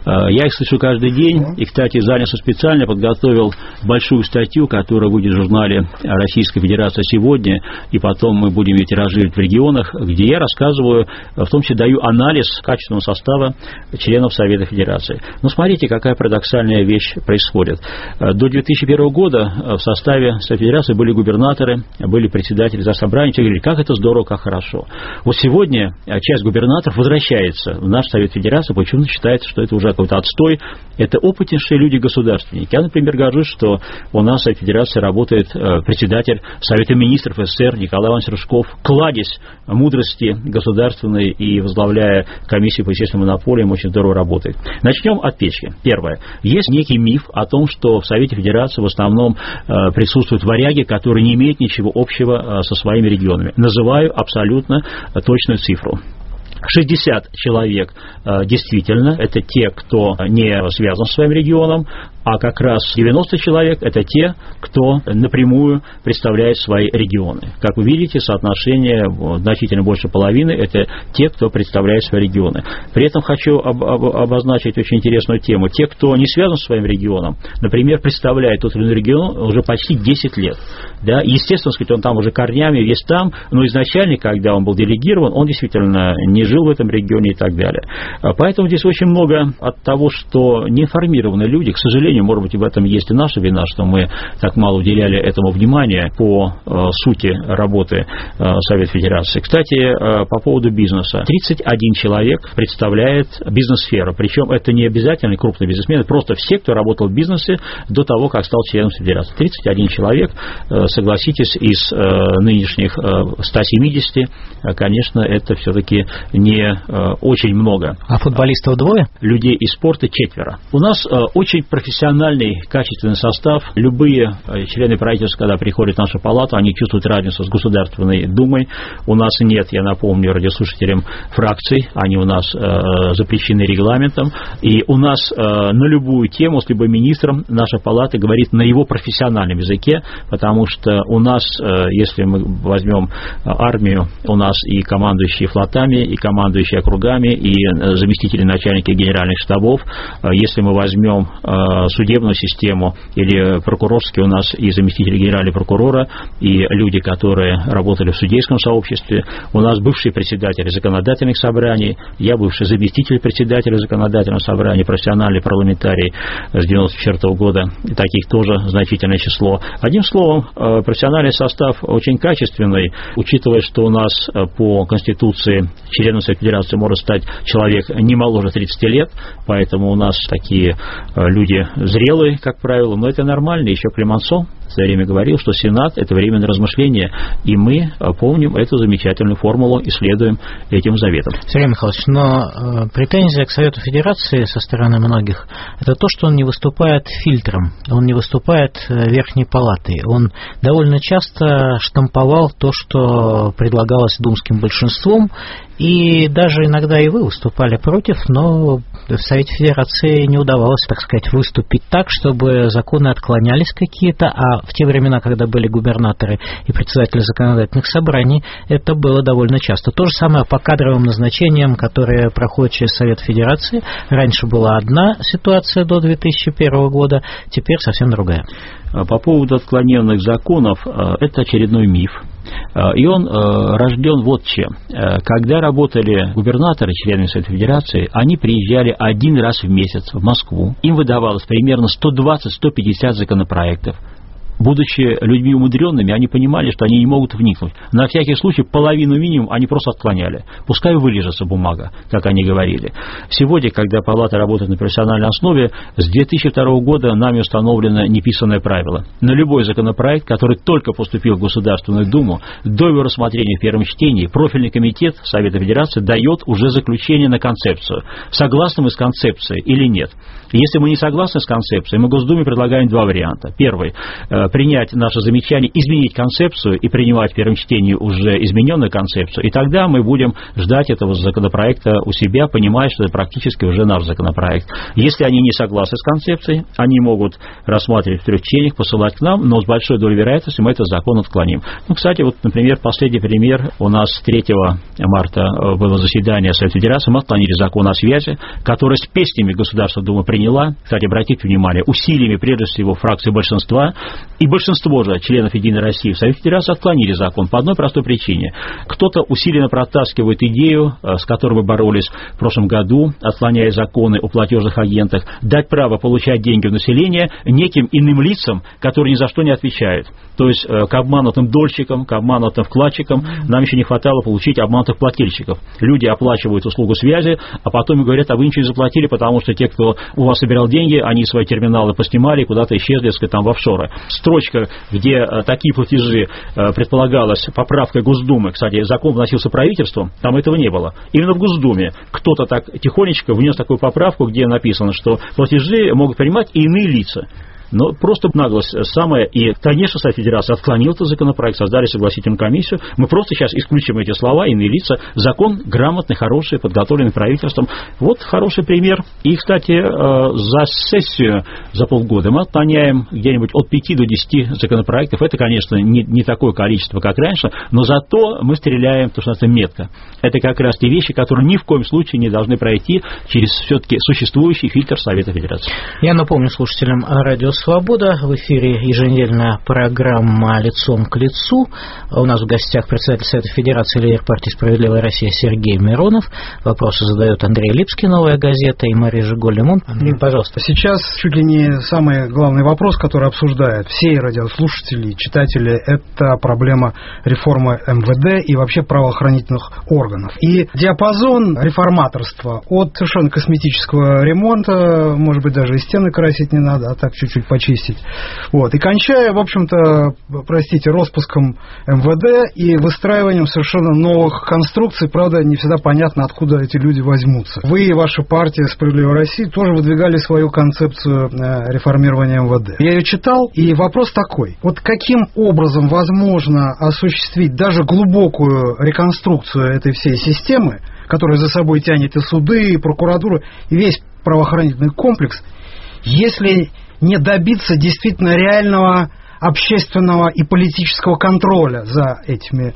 Я их слышу каждый день, и, кстати, занялся специально, подготовил большую статью, которая выйдет в журнале Российской Федерации сегодня, и потом мы будем ее тиражировать в регионах, где я рассказываю, в том числе даю анализ качественного состава членов Совета Федерации. Но смотрите, какая парадоксальная вещь происходит. До две тысячи первого года в составе Совета Федерации были губернаторы, были председатели Заксобрания, все говорили, как это здорово, как хорошо. Вот сегодня часть губернаторов возвращается в наш Совет Федерации, почему-то считается, что это уже какой-то отстой. Это опытнейшие люди-государственники. Я, например, горжусь, что у нас в Совете Федерации работает председатель Совета Министров СССР Николай Иванович Рыжков, кладезь мудрости государственной, и, возглавляя комиссию по естественным монополиям, очень здорово работает. Начнем от печки. Первое. Есть некий миф о том, что в Совете Федерации в основном э, присутствуют варяги, которые не имеют ничего общего э, со своими регионами. Называю абсолютно э, точную цифру. шестьдесят человек э, действительно, это те, кто не связан с своим регионом, а как раз девяносто человек – это те, кто напрямую представляет свои регионы. Как вы видите, соотношение значительно больше половины – это те, кто представляет свои регионы. При этом хочу об, об, обозначить очень интересную тему. Те, кто не связан с своим регионом, например, представляет тот или иной регион уже почти десять лет. Да? Естественно, сказать, он там уже корнями весь там, но изначально, когда он был делегирован, он действительно не жил в этом регионе и так далее. Поэтому здесь очень много от того, что неинформированные люди, к сожалению, может быть, и в этом есть и наша вина, что мы так мало уделяли этому внимания по э, сути работы э, Совета Федерации. Кстати, э, по поводу бизнеса. тридцать один человек представляет бизнес-сферу. Причем это не обязательно крупный бизнесмен, это просто все, кто работал в бизнесе до того, как стал членом Федерации. тридцать один человек, э, согласитесь, из э, нынешних э, ста семидесяти, э, конечно, это все-таки не э, очень много. А футболистов двое? Людей из спорта четверо. У нас э, очень профессиональный профессиональный, качественный состав. Любые члены правительства, когда приходят в нашу палату, они чувствуют разницу с Государственной Думой. У нас нет, я напомню радиослушателям, фракций, они у нас э, запрещены регламентом. И у нас э, на любую тему с любым министром наша палата говорит на его профессиональном языке, потому что у нас, э, если мы возьмем армию, у нас и командующие флотами, и командующие округами, и заместители начальника генеральных штабов. Если мы возьмем судебную систему, или прокурорские у нас и заместители генерального прокурора, и люди, которые работали в судейском сообществе. У нас бывшие председатели законодательных собраний, я бывший заместитель председателя законодательного собрания, профессиональный парламентарий с девяносто четвёртого года, таких тоже значительное число. Одним словом, профессиональный состав очень качественный, учитывая, что у нас по Конституции членом Совета Федерации может стать человек не моложе тридцати лет, поэтому у нас такие люди зрелые, как правило, но это нормально. Еще Климансо в свое время говорил, что Сенат – это время на размышление, и мы помним эту замечательную формулу и следуем этим заветам. Сергей Михайлович, но претензия к Совету Федерации со стороны многих – это то, что он не выступает фильтром, он не выступает верхней палатой. Он довольно часто штамповал то, что предлагалось думским большинством, и даже иногда и вы выступали против, но в Совете Федерации не удавалось, так сказать, выступить так, чтобы законы отклонялись какие-то, а в те времена, когда были губернаторы и председатели законодательных собраний, это было довольно часто. То же самое по кадровым назначениям, которые проходят через Совет Федерации. Раньше была одна ситуация до две тысячи первого года, теперь совсем другая. По поводу отклоненных законов, это очередной миф. И он рожден вот чем. Когда работали губернаторы, члены Совета Федерации, они приезжали один раз в месяц в Москву. Им выдавалось примерно сто двадцать - сто пятьдесят законопроектов. Будучи людьми умудренными, они понимали, что они не могут вникнуть. На всякий случай половину минимум они просто отклоняли. Пускай вылежится бумага, как они говорили. Сегодня, когда палата работает на профессиональной основе, с две тысячи второго года нами установлено неписанное правило. На любой законопроект, который только поступил в Государственную Думу, до его рассмотрения в первом чтении, профильный комитет Совета Федерации дает уже заключение на концепцию. Согласны мы с концепцией или нет? Если мы не согласны с концепцией, мы Госдуме предлагаем два варианта. Первый – принять наше замечание, изменить концепцию и принимать в первом чтении уже измененную концепцию, и тогда мы будем ждать этого законопроекта у себя, понимая, что это практически уже наш законопроект. Если они не согласны с концепцией, они могут рассматривать в трех чтениях, посылать к нам, но с большой долей вероятности мы этот закон отклоним. Ну, кстати, вот, например, последний пример. У нас третьего марта было заседание Совета Федерации, мы отклонили закон о связи, который с песнями Государственная Дума приняла. Кстати, обратите внимание, усилиями, прежде всего, фракции большинства. И большинство же членов «Единой России» в Совете Федерации отклонили закон по одной простой причине. Кто-то усиленно протаскивает идею, с которой мы боролись в прошлом году, отклоняя законы о платежных агентах, дать право получать деньги в население неким иным лицам, которые ни за что не отвечают. То есть к обманутым дольщикам, к обманутым вкладчикам нам еще не хватало получить обманутых плательщиков. Люди оплачивают услугу связи, а потом говорят, а вы ничего не заплатили, потому что те, кто у вас собирал деньги, они свои терминалы поснимали и куда-то исчезли, сказать, там в офшоры. Строчка, где такие платежи предполагалась поправкой Госдумы, кстати, закон вносился правительством, там этого не было. Именно в Госдуме кто-то так тихонечко внес такую поправку, где написано, что платежи могут принимать и иные лица. Но просто наглость самая. И, конечно, Совет Федерации отклонил этот законопроект, создали согласительную комиссию. Мы просто сейчас исключим эти слова, иные лица. Закон грамотный, хороший, подготовленный правительством. Вот хороший пример. И, кстати, за сессию, за полгода мы отклоняем где-нибудь от пяти до десяти законопроектов. Это, конечно, не, не такое количество, как раньше, но зато мы стреляем, то, что это метко. Это как раз те вещи, которые ни в коем случае не должны пройти через все-таки существующий фильтр Совета Федерации. Я напомню слушателям радио «Свобода». В эфире еженедельная программа «Лицом к лицу». У нас в гостях председатель Совета Федерации, лидер партии «Справедливая Россия» Сергей Миронов. Вопросы задает Андрей Липский, «Новая газета», и Мария Жигуль-Лемон. Андрей, пожалуйста. Сейчас чуть ли не самый главный вопрос, который обсуждают все радиослушатели, читатели, это проблема реформы эм вэ дэ и вообще правоохранительных органов. И диапазон реформаторства от совершенно косметического ремонта, может быть, даже и стены красить не надо, а так чуть-чуть почистить. Вот. И кончая, в общем-то, простите, распуском эм вэ дэ и выстраиванием совершенно новых конструкций. Правда, не всегда понятно, откуда эти люди возьмутся. Вы и ваша партия «Справедливая Россия» тоже выдвигали свою концепцию реформирования эм вэ дэ. Я ее читал, и вопрос такой. Вот каким образом возможно осуществить даже глубокую реконструкцию этой всей системы, которая за собой тянет и суды, и прокуратуру, и весь правоохранительный комплекс, если не добиться действительно реального общественного и политического контроля за этими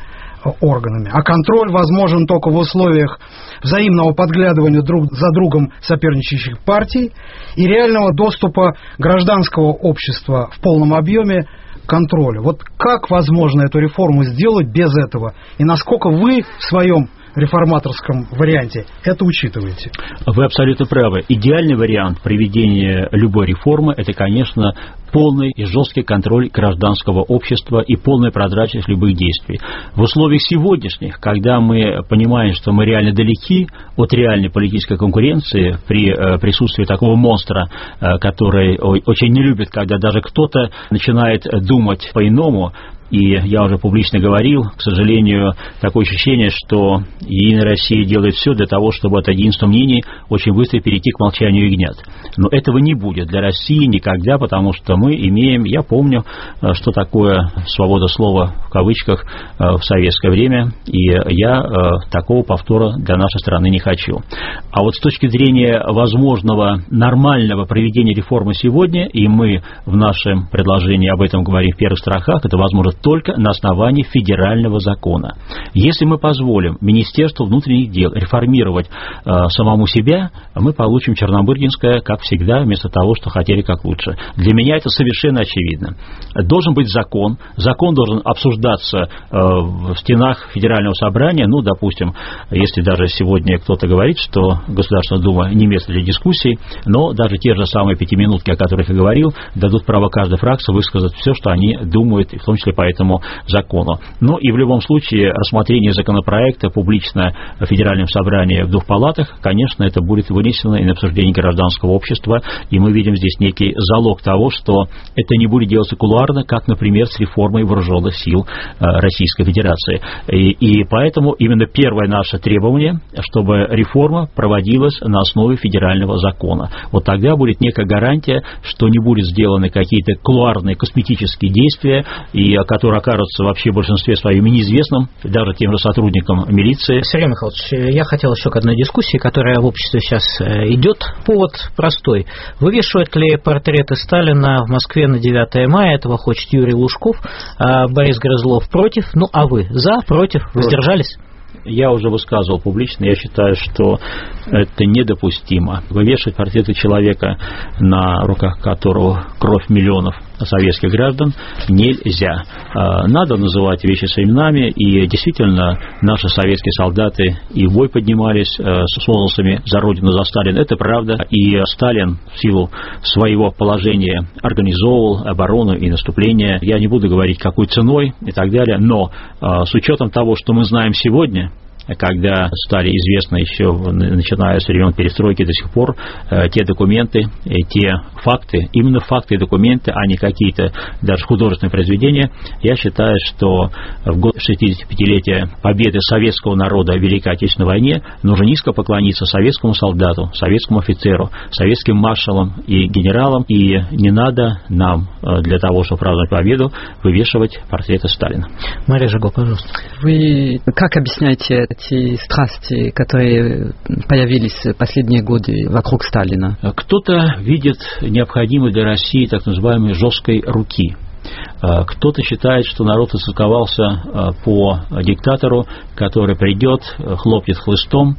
органами. А контроль возможен только в условиях взаимного подглядывания друг за другом соперничающих партий и реального доступа гражданского общества в полном объеме к контролю. Вот как возможно эту реформу сделать без этого? И насколько вы в своем реформаторском варианте это учитываете? Вы абсолютно правы. Идеальный вариант проведения любой реформы – это, конечно, полный и жесткий контроль гражданского общества и полная прозрачность любых действий. В условиях сегодняшних, когда мы понимаем, что мы реально далеки от реальной политической конкуренции при э, присутствии такого монстра, э, который очень не любит, когда даже кто-то начинает думать по-иному. И я уже публично говорил, к сожалению, такое ощущение, что Единая Россия делает все для того, чтобы от единства мнений очень быстро перейти к молчанию ягнят. Но этого не будет для России никогда, потому что мы имеем, я помню, что такое свобода слова в кавычках в советское время, и я такого повтора для нашей страны не хочу. А вот с точки зрения возможного нормального проведения реформы сегодня, и мы в нашем предложении об этом говорим в первых строках, это возможно только на основании федерального закона. Если мы позволим Министерству внутренних дел реформировать э, самому себя, мы получим Чернобыльское, как всегда, вместо того, что хотели как лучше. Для меня это совершенно очевидно. Должен быть закон, закон должен обсуждаться э, в стенах Федерального собрания, ну, допустим, если даже сегодня кто-то говорит, что Государственная Дума не место для дискуссий, но даже те же самые пятиминутки, о которых я говорил, дадут право каждой фракции высказать все, что они думают, в том числе по этому закону. Но и в любом случае рассмотрение законопроекта публично в Федеральном собрании в двух палатах, конечно, это будет вынесено и на обсуждение гражданского общества, и мы видим здесь некий залог того, что это не будет делаться кулуарно, как, например, с реформой вооруженных сил Российской Федерации. И, и поэтому именно первое наше требование, чтобы реформа проводилась на основе федерального закона. Вот тогда будет некая гарантия, что не будут сделаны какие-то кулуарные косметические действия, и которые окажутся вообще в большинстве своем неизвестным, даже тем же сотрудникам милиции. Сергей Михайлович, я хотел еще к одной дискуссии, которая в обществе сейчас идет. Повод простой. Вывешивают ли портреты Сталина в Москве на девятое мая? Этого хочет Юрий Лужков, а Борис Грызлов против. Ну, а вы за, против, воздержались? Я уже высказывал публично, я считаю, что это недопустимо. Вывешивать портреты человека, на руках которого кровь миллионов советских граждан, нельзя. Надо называть вещи своими именами, и действительно наши советские солдаты и в бой поднимались с возгласами «За Родину, за Сталина». Это правда, и Сталин в силу своего положения организовывал оборону и наступление. Я не буду говорить, какой ценой и так далее, но с учетом того, что мы знаем сегодня, когда стали известны еще, начиная с времен перестройки до сих пор, те документы, те факты, именно факты и документы, а не какие-то даже художественные произведения, я считаю, что в год шестидесятипятилетия победы советского народа в Великой Отечественной войне нужно низко поклониться советскому солдату, советскому офицеру, советским маршалам и генералам, и не надо нам для того, чтобы праздновать победу, вывешивать портреты Сталина. Мария Жиго, пожалуйста. Вы как объясняете эти страсти, которые появились в последние годы вокруг Сталина? Кто-то видит необходимость для России так называемой жесткой руки. Кто-то считает, что народ истосковался по диктатору, который придет, хлопнет хлыстом,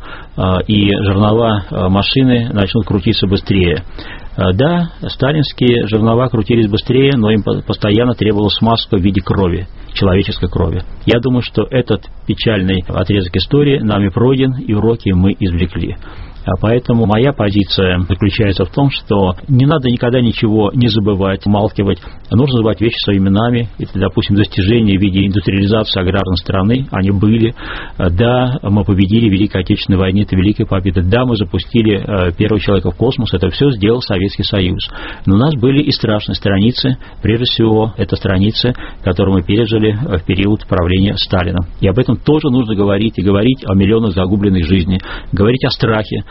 и жернова машины начнут крутиться быстрее. Да, сталинские жернова крутились быстрее, но им постоянно требовалась смазка в виде крови, человеческой крови. Я думаю, что этот печальный отрезок истории нами пройден, и уроки мы извлекли. Поэтому моя позиция заключается в том, что не надо никогда ничего не забывать, умалкивать. Нужно называть вещи своими именами. Это, допустим, достижения в виде индустриализации аграрной страны. Они были. Да, мы победили в Великой Отечественной войне. Это великая победа. Да, мы запустили первого человека в космос. Это все сделал Советский Союз. Но у нас были и страшные страницы. Прежде всего, это страницы, которые мы пережили в период правления Сталина. И об этом тоже нужно говорить. И говорить о миллионах загубленных жизней. Говорить о страхе.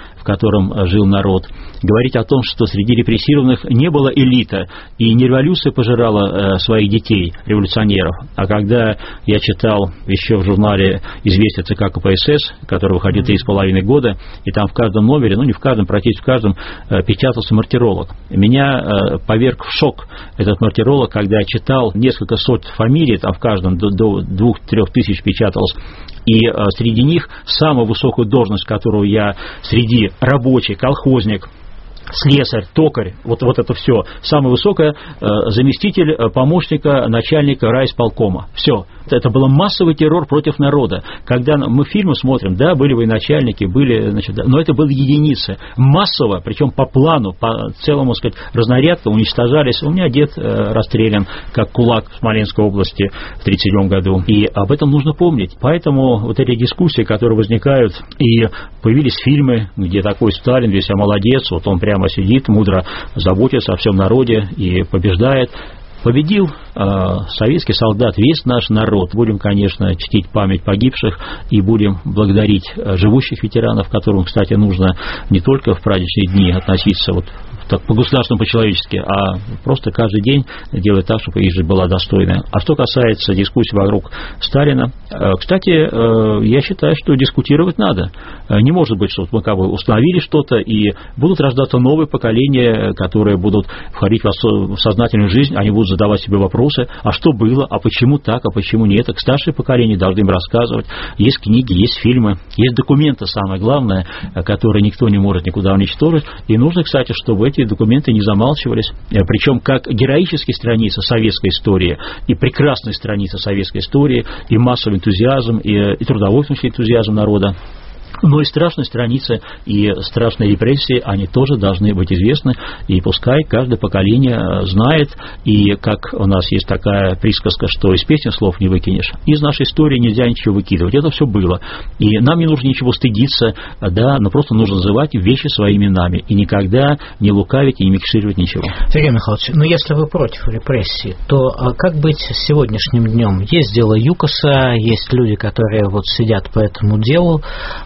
в котором жил народ, говорить о том, что среди репрессированных не было элита, и не революция пожирала своих детей, революционеров, а когда я читал еще в журнале «Известия ЦК КПСС», который выходил три с половиной года, и там в каждом номере, ну не в каждом, практически в каждом, печатался мартиролог. Меня поверг в шок этот мартиролог, когда я читал несколько сот фамилий, там в каждом до, до двух-трех тысяч печаталось, и среди них самую высокую должность, которую я среди рабочих, колхозник, слесарь, токарь, вот, вот это все, самое высокое, заместитель помощника начальника райисполкома. Все. Это был массовый террор против народа. Когда мы фильмы смотрим, да, были военачальники, были, значит, да, но это были единицы. Массово, причем по плану, по целому, сказать, разнарядкам уничтожались. У меня дед расстрелян как кулак в Смоленской области в тридцать седьмом году. И об этом нужно помнить. Поэтому вот эти дискуссии, которые возникают, и появились фильмы, где такой Сталин, весь молодец, вот он прямо сидит, мудро заботится о всем народе и побеждает. Победил э, советский солдат, весь наш народ. Будем, конечно, чтить память погибших и будем благодарить э, живущих ветеранов, которым, кстати, нужно не только в праздничные дни относиться вот так по-государственному, по-человечески, а просто каждый день делать так, чтобы их жизнь была достойная. А что касается дискуссий вокруг Сталина, э, кстати, э, я считаю, что дискутировать надо. Э, не может быть, что мы как бы установили что-то, и будут рождаться новые поколения, которые будут входить в сознательную жизнь, они будут задавать себе вопросы, а что было, а почему так, а почему нет. Так старшее поколение должны им рассказывать. Есть книги, есть фильмы, есть документы, самое главное, которые никто не может никуда уничтожить. И нужно, кстати, чтобы эти документы не замалчивались. Причем как героические страницы советской истории и прекрасные страницы советской истории, и массовый энтузиазм, и, и трудовой энтузиазм народа. Но и страшные страницы, и страшные репрессии, они тоже должны быть известны, и пускай каждое поколение знает, и как у нас есть такая присказка, что из песни слов не выкинешь, из нашей истории нельзя ничего выкидывать, это все было, и нам не нужно ничего стыдиться, да, но просто нужно называть вещи своими именами, и никогда не лукавить и не микшировать ничего. Сергей Михайлович, ну если вы против репрессий, то как быть сегодняшним днем? Есть дело ЮКОСа, есть люди, которые вот сидят по этому делу,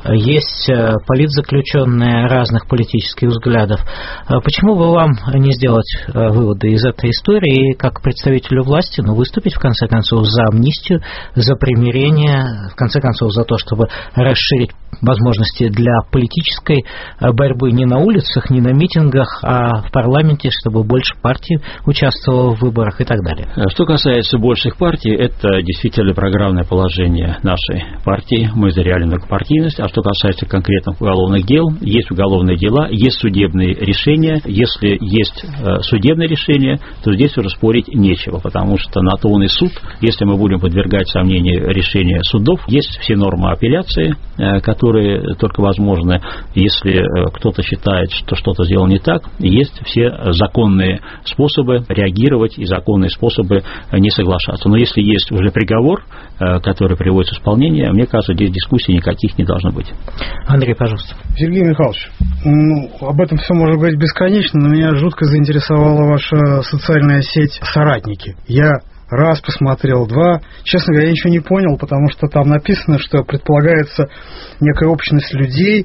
есть политзаключенные разных политических взглядов. Почему бы вам не сделать выводы из этой истории и как представителю власти, ну, выступить, в конце концов, за амнистию, за примирение, в конце концов, за то, чтобы расширить возможности для политической борьбы не на улицах, не на митингах, а в парламенте, чтобы больше партий участвовало в выборах и так далее? Что касается больших партий, это действительно программное положение нашей партии. Мы за реальную многопартийность. А что касается конкретных уголовных дел, есть уголовные дела, есть судебные решения. Если есть судебное решение, то здесь уже спорить нечего, потому что на то он и суд. Если мы будем подвергать сомнению решения судов, есть все нормы апелляции, которые только возможны, если кто-то считает, что что-то сделано не так. Есть все законные способы реагировать и законные способы не соглашаться. Но если есть уже приговор, который приводится в исполнение, мне кажется, здесь дискуссий никаких не должно быть. Андрей, пожалуйста. Сергей Михайлович, ну, об этом все можно говорить бесконечно, но меня жутко заинтересовала ваша социальная сеть «Соратники». Я раз посмотрел, два. Честно говоря, я ничего не понял, потому что там написано, что предполагается некая общность людей,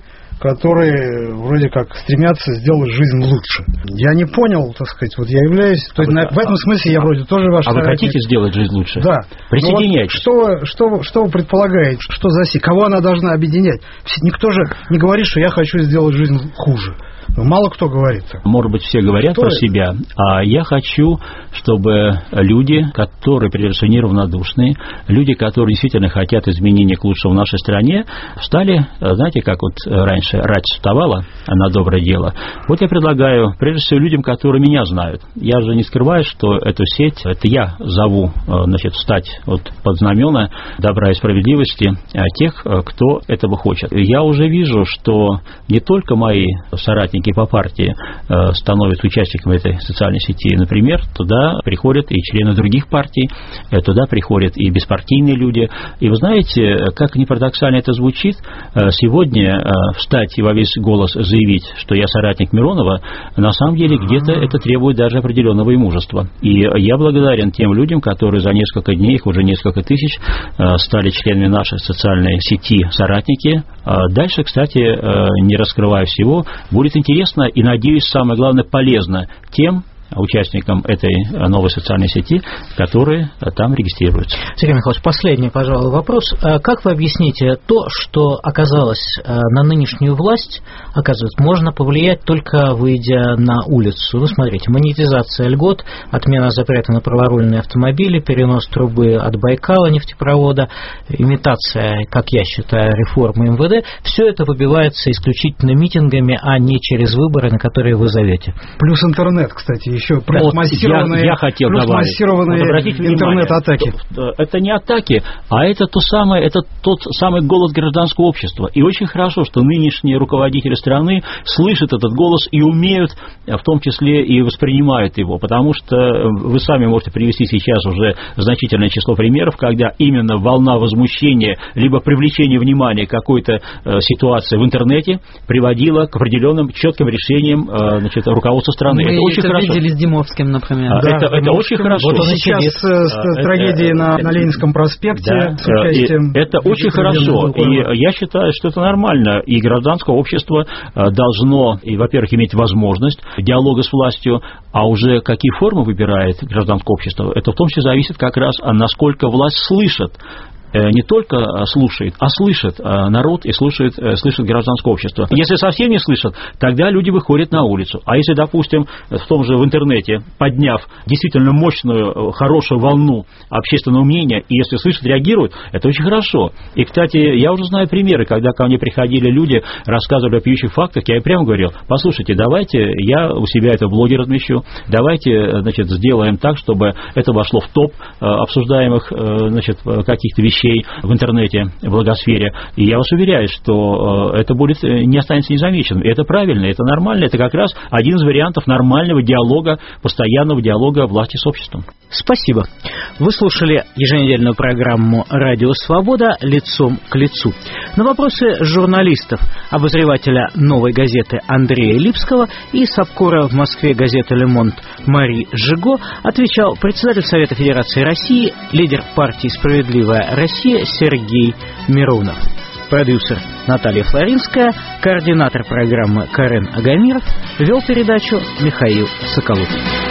которые вроде как стремятся сделать жизнь лучше. Я не понял, так сказать, вот я являюсь... А то вы, есть, в этом смысле я вроде тоже ваш... А соратник. Вы хотите сделать жизнь лучше? Да. Присоединяйтесь. Ну вот что, что, что вы предполагаете? Что за си? Кого она должна объединять? Никто же не говорит, что я хочу сделать жизнь хуже. Мало кто говорит. Может быть, все говорят кто про это? Себя, а я хочу, чтобы люди, которые прежде всего неравнодушные, люди, которые действительно хотят изменения к лучшему в нашей стране, стали, знаете, как вот раньше рать вставала на доброе дело. Вот я предлагаю, прежде всего, людям, которые меня знают. Я же не скрываю, что эту сеть, это я зову, значит, встать вот под знамена добра и справедливости тех, кто этого хочет. Я уже вижу, что не только мои соратники по партии э, становятся участниками этой социальной сети. Например, туда приходят и члены других партий, э, туда приходят и беспартийные люди. И вы знаете, как ни парадоксально это звучит, э, сегодня э, в встать и во весь голос заявить, что я соратник Миронова, на самом деле где-то это требует даже определенного и мужества. И я благодарен тем людям, которые за несколько дней, их уже несколько тысяч, стали членами нашей социальной сети «Соратники». Дальше, кстати, не раскрывая всего, будет интересно и, надеюсь, самое главное, полезно тем участникам этой новой социальной сети, которые там регистрируются. Сергей Михайлович, последний, пожалуй, вопрос. Как вы объясните то, что оказалось на нынешнюю власть, оказывается, можно повлиять только выйдя на улицу? Ну, смотрите, монетизация льгот, отмена запрета на праворульные автомобили, перенос трубы от Байкала нефтепровода, имитация, как я считаю, реформы эм вэ дэ, все это выбивается исключительно митингами, а не через выборы, на которые вы зовете. Плюс интернет, кстати, еще плюс вот массированные, я, я хотел плюс добавить. массированные вот интернет-атаки. Это не атаки, а это, то самое, это тот самый голос гражданского общества. И очень хорошо, что нынешние руководители страны слышат этот голос и умеют, в том числе и воспринимают его, потому что вы сами можете привести сейчас уже значительное число примеров, когда именно волна возмущения либо привлечения внимания к какой-то э, ситуации в интернете приводила к определенным четким решениям э, значит, руководства страны. Мы это очень это хорошо. видели с Димовским, например. А, да, это, это очень хорошо. Вот он сейчас с, с а, трагедией это, на, на Ленинском проспекте да, с участием. Это очень хорошо. И я считаю, что это нормально. И гражданское общество должно, и, во-первых, иметь возможность диалога с властью, а уже какие формы выбирает гражданское общество, это в том числе зависит как раз, насколько власть слышит. Не только слушает, а слышит народ и слушает, слышит гражданское общество. Если совсем не слышат, тогда люди выходят на улицу. А если, допустим, в том же в интернете, подняв действительно мощную, хорошую волну общественного мнения, и если слышат, реагируют, это очень хорошо. И, кстати, я уже знаю примеры, когда ко мне приходили люди, рассказывали о пьющих фактах, я им прямо говорил: послушайте, давайте я у себя это в блоге размещу, давайте, значит, сделаем так, чтобы это вошло в топ обсуждаемых, значит, каких-то вещей в интернете, в благосфере. И я вас уверяю, что это будет, не останется незамеченным. И это правильно, это нормально. Это как раз один из вариантов нормального диалога, постоянного диалога власти с обществом. Спасибо. Вы слушали еженедельную программу «Радио Свобода. Лицом к лицу». На вопросы журналистов, обозревателя «Новой газеты» Андрея Липского и сапкора в Москве газеты «Ле Монт» Мари Жиго отвечал председатель Совета Федерации России, лидер партии «Справедливая Россия» Сергей Миронов. Продюсер Наталья Флоринская, координатор программы Карен Агамиров, вел передачу Михаил Соколов.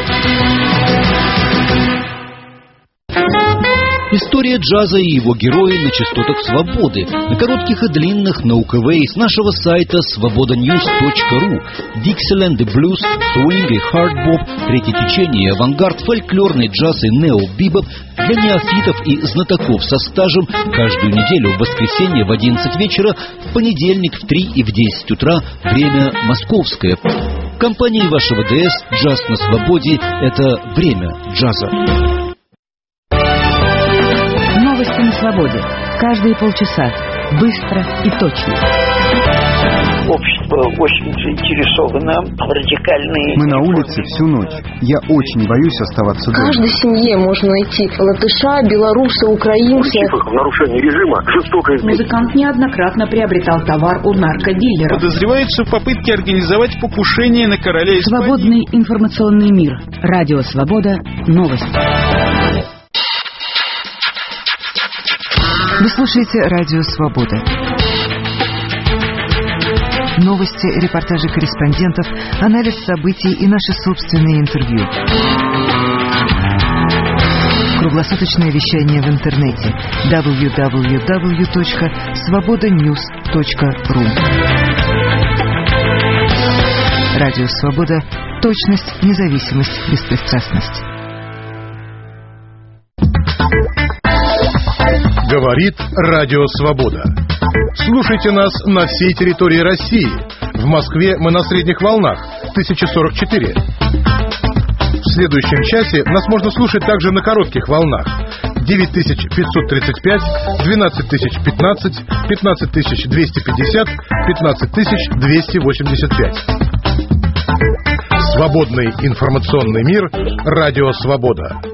История джаза и его герои на частотах свободы, на коротких и длинных, на УКВ с нашего сайта свобода ньюс точка ру. Диксиленд и блюз, свинг и хардбоп, третье течение, авангард, фольклорный джаз и нео-бибоп для неофитов и знатоков со стажем каждую неделю в воскресенье в одиннадцать вечера, в понедельник в три и в десять утра, время московское. В компании вашего ДС «Джаз на свободе» — это время джаза. Новости на свободе. Каждые полчаса. Быстро и точно. Общество очень заинтересовано в радикальной... Мы на улице всю ночь. Я очень боюсь оставаться дома. В каждой семье можно найти латыша, белоруса, украинца. В нарушении режима жестокое... Музыкант неоднократно приобретал товар у наркодилеров. Подозревается в попытке организовать покушение на короля Испании. Свободный информационный мир. Радио Свобода. Новости. Вы слушаете Радио Свобода. Новости, репортажи корреспондентов, анализ событий и наши собственные интервью. Круглосуточное вещание в интернете дабл ю дабл ю дабл ю точка свобода ньюс точка ру. Радио Свобода. Точность, независимость, беспристрастность. Говорит Радио Свобода. Слушайте нас на всей территории России. В Москве мы на средних волнах тысяча сорок четыре. В следующем часе нас можно слушать также на коротких волнах девять тысяч пятьсот тридцать пять, двенадцать тысяч пятнадцать, пятнадцать тысяч двести пятьдесят, пятнадцать тысяч двести восемьдесят пять. Свободный информационный мир. Радио Свобода.